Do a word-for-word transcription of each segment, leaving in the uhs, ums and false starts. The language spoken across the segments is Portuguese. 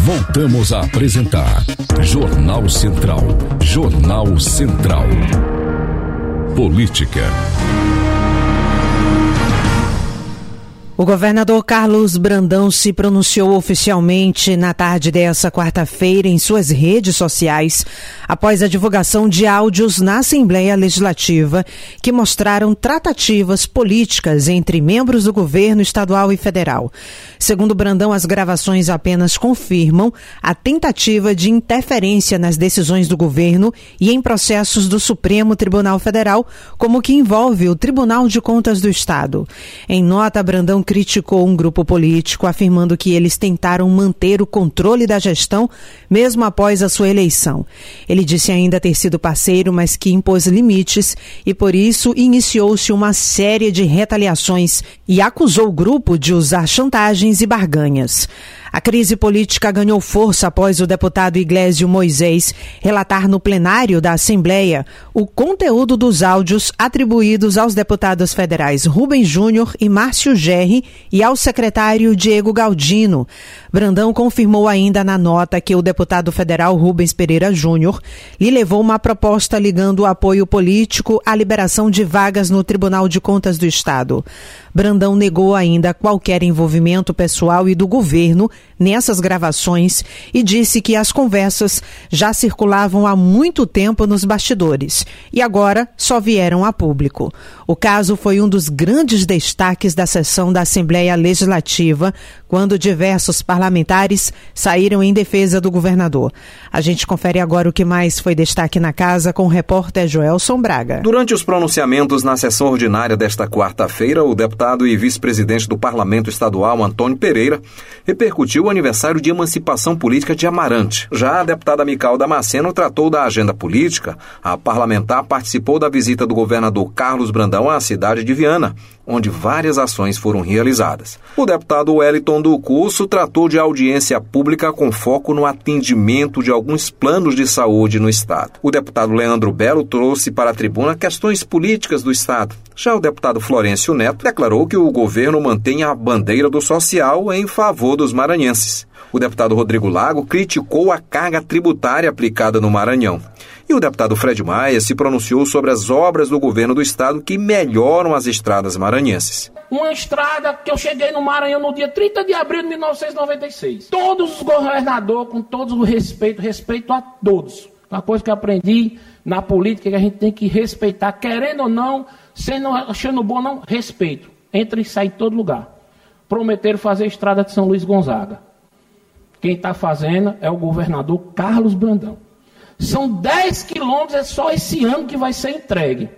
Voltamos a apresentar Jornal Central. Jornal Central. Política. O governador Carlos Brandão se pronunciou oficialmente na tarde dessa quarta-feira em suas redes sociais após a divulgação de áudios na Assembleia Legislativa que mostraram tratativas políticas entre membros do governo estadual e federal. Segundo Brandão, as gravações apenas confirmam a tentativa de interferência nas decisões do governo e em processos do Supremo Tribunal Federal, como o que envolve o Tribunal de Contas do Estado. Em nota, Brandão criticou um grupo político, afirmando que eles tentaram manter o controle da gestão mesmo após a sua eleição. Ele disse ainda ter sido parceiro, mas que impôs limites e, por isso, iniciou-se uma série de retaliações e acusou o grupo de usar chantagens e barganhas. A crise política ganhou força após o deputado Iglesio Moisés relatar no plenário da Assembleia o conteúdo dos áudios atribuídos aos deputados federais Rubens Júnior e Márcio Gerri e ao secretário Diego Galdino. Brandão confirmou ainda na nota que o deputado federal Rubens Pereira Júnior lhe levou uma proposta ligando o apoio político à liberação de vagas no Tribunal de Contas do Estado. Brandão negou ainda qualquer envolvimento pessoal e do governo nessas gravações e disse que as conversas já circulavam há muito tempo nos bastidores e agora só vieram a público. O caso foi um dos grandes destaques da sessão da Assembleia Legislativa, quando diversos parlamentares saíram em defesa do governador. A gente confere agora o que mais foi destaque na casa com o repórter Joelson Braga. Durante os pronunciamentos na sessão ordinária desta quarta-feira, o deputado e vice-presidente do Parlamento Estadual, Antônio Pereira, repercutiu o aniversário de emancipação política de Amarante. Já a deputada Mical Damasceno tratou da agenda política. A parlamentar participou da visita do governador Carlos Brandão à cidade de Viana, onde várias ações foram realizadas. O deputado Wellington do Curso tratou de audiência pública com foco no atendimento de alguns planos de saúde no Estado. O deputado Leandro Belo trouxe para a tribuna questões políticas do Estado. Já o deputado Florencio Neto declarou que o governo mantém a bandeira do social em favor dos maranhenses. O deputado Rodrigo Lago criticou a carga tributária aplicada no Maranhão. E o deputado Fred Maia se pronunciou sobre as obras do governo do estado que melhoram as estradas maranhenses. Uma estrada que eu cheguei no Maranhão no dia trinta de abril de mil novecentos e noventa e seis. Todos os governadores, com todo o respeito, respeito a todos. Uma coisa que eu aprendi na política é que a gente tem que respeitar, querendo ou não, sendo, achando bom ou não, respeito. Entra e sai em todo lugar. Prometeram fazer a estrada de São Luís Gonzaga. Quem está fazendo é o governador Carlos Brandão. São dez quilômetros, é só esse ano que vai ser entregue.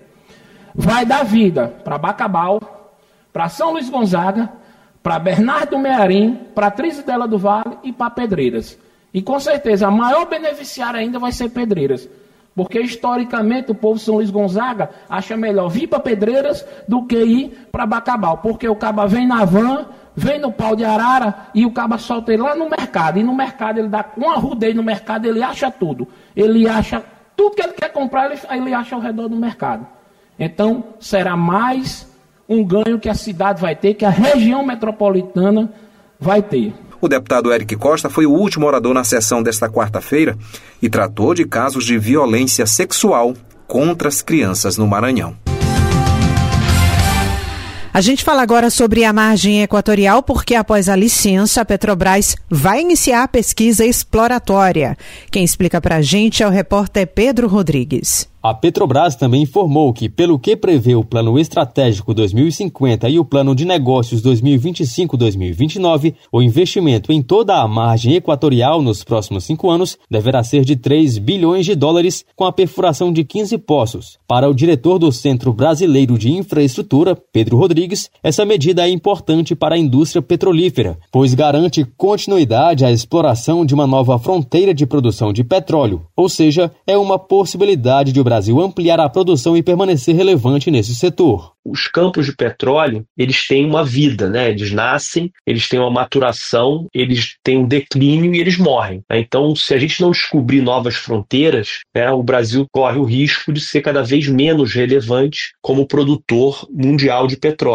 Vai dar vida para Bacabal, para São Luís Gonzaga, para Bernardo Mearim, para Trizidela do Vale e para Pedreiras. E com certeza a maior beneficiária ainda vai ser Pedreiras. Porque historicamente o povo de São Luís Gonzaga acha melhor vir para Pedreiras do que ir para Bacabal. Porque o caba vem na van, vem no pau de arara e o caba solta ele lá no mercado. E no mercado ele dá uma arrudeia no mercado, ele acha tudo. Ele acha tudo que ele quer comprar, ele, ele acha ao redor do mercado. Então será mais um ganho que a cidade vai ter, que a região metropolitana vai ter. O deputado Eric Costa foi o último orador na sessão desta quarta-feira e tratou de casos de violência sexual contra as crianças no Maranhão. A gente fala agora sobre a margem equatorial porque após a licença, a Petrobras vai iniciar a pesquisa exploratória. Quem explica pra gente é o repórter Pedro Rodrigues. A Petrobras também informou que, pelo que prevê o Plano Estratégico dois mil e cinquenta e o Plano de Negócios dois mil e vinte e cinco a dois mil e vinte e nove, o investimento em toda a margem equatorial nos próximos cinco anos deverá ser de três bilhões de dólares, com a perfuração de quinze poços. Para o diretor do Centro Brasileiro de Infraestrutura, Pedro Rodrigues, essa medida é importante para a indústria petrolífera, pois garante continuidade à exploração de uma nova fronteira de produção de petróleo, ou seja, é uma possibilidade de o Brasil ampliar a produção e permanecer relevante nesse setor. Os campos de petróleo, eles têm uma vida, né? Eles nascem, eles têm uma maturação, eles têm um declínio e eles morrem. Então, se a gente não descobrir novas fronteiras, né, o Brasil corre o risco de ser cada vez menos relevante como produtor mundial de petróleo.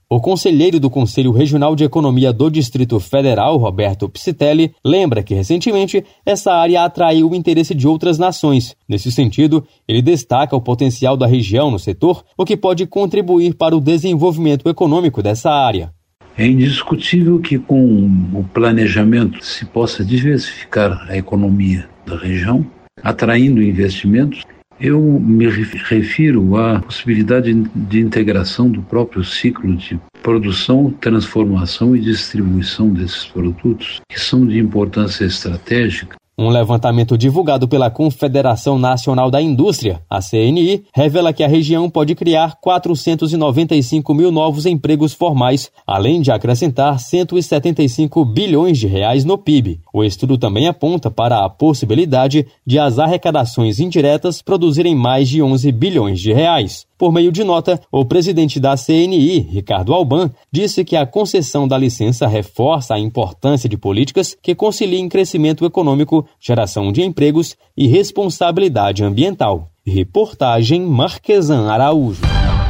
O conselheiro do Conselho Regional de Economia do Distrito Federal, Roberto Psitelli, lembra que recentemente essa área atraiu o interesse de outras nações. Nesse sentido, ele destaca o potencial da região no setor, o que pode contribuir para o desenvolvimento econômico dessa área. É indiscutível que com o planejamento se possa diversificar a economia da região, atraindo investimentos. Eu me refiro à possibilidade de integração do próprio ciclo de produção, transformação e distribuição desses produtos, que são de importância estratégica. Um levantamento divulgado pela Confederação Nacional da Indústria, a C N I, revela que a região pode criar quatrocentos e noventa e cinco mil novos empregos formais, além de acrescentar cento e setenta e cinco bilhões de reais no P I B. O estudo também aponta para a possibilidade de as arrecadações indiretas produzirem mais de onze bilhões de reais. Por meio de nota, o presidente da C N I, Ricardo Alban, disse que a concessão da licença reforça a importância de políticas que conciliem crescimento econômico, geração de empregos e responsabilidade ambiental. Reportagem Marquesan Araújo.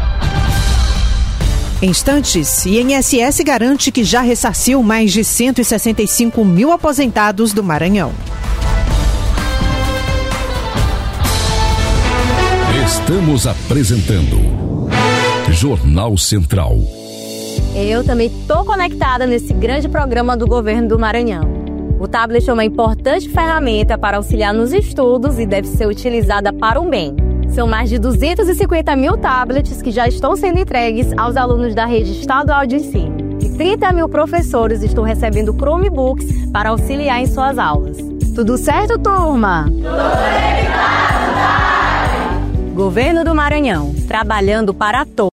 Em instantes, I N S S garante que já ressarciu mais de cento e sessenta e cinco mil aposentados do Maranhão. Estamos apresentando Jornal Central. Eu também estou conectada nesse grande programa do governo do Maranhão. O tablet é uma importante ferramenta para auxiliar nos estudos e deve ser utilizada para o bem. São mais de duzentos e cinquenta mil tablets que já estão sendo entregues aos alunos da rede estadual de ensino. E trinta mil professores estão recebendo Chromebooks para auxiliar em suas aulas. Tudo certo, turma? Tudo bem, Governo do Maranhão, trabalhando para todos.